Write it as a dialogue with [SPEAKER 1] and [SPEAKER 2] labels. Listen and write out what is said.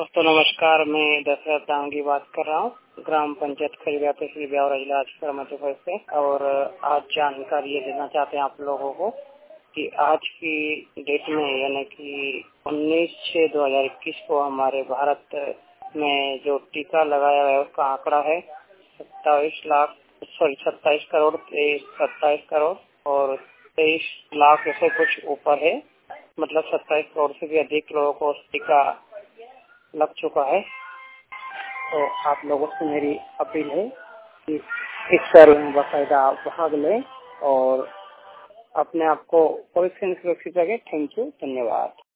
[SPEAKER 1] दोस्तों नमस्कार, मैं दशरथ दांगी बात कर रहा हूँ। ग्राम पंचायत खरीदा तहसील ब्यावरा जिला मध्य प्रदेश से। और आज जानकारी ये देना चाहते हैं आप लोगों को कि आज की डेट में यानी कि 19/6/2021 को हमारे भारत में जो टीका लगाया है उसका आंकड़ा है 27 करोड़ और 23 लाख ऐसे कुछ ऊपर है। मतलब 27 करोड़ से भी अधिक लोगों को टीका लग चुका है। तो आप लोगों से मेरी अपील है कि इस सर्वे में बाकायदा आप भाग लें और अपने आप को सुरक्षित रखें। थैंक यू, धन्यवाद।